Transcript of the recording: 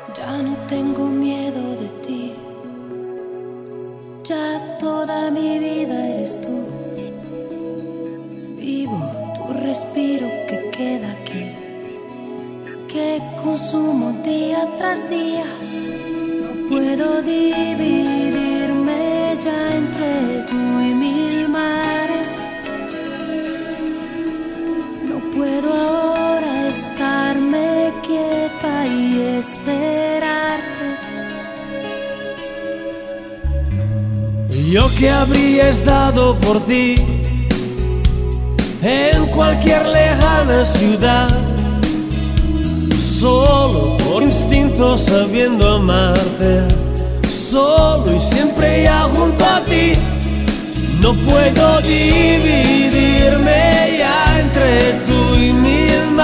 Ya no tengo miedo de ti, ya toda mi vida eres tú. Vivo tu respiro que queda aquí, que consumo día tras día. No puedo dividirme ya entre tú y mil mares. No puedo ahora estarme quieta y esperarte. Yo que habrías dado por ti en cualquier lejana ciudad, solo por instinto sabiendo amarte, solo y siempre ya junto a ti. No puedo dividirme ya entre